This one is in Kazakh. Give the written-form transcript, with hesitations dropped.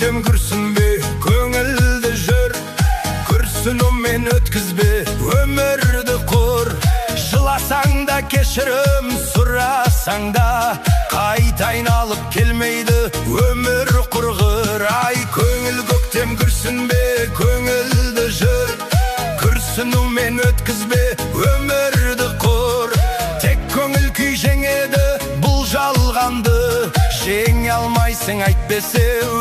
көктем күрсінбе, көңілді жүр. Күрсінумен өткізбе өмірді құр. Жыласаң да кешірім сұрасаң да, қайта айналып келмейді өмір құрғыр. Ай, көңіл көктем күрсінбе, көңілді жүр. Күрсінумен өткізбе өмірді құр. Тек көңіл күй жеңеді бұл жалғанды. Жеңе алмайсың әйтпесе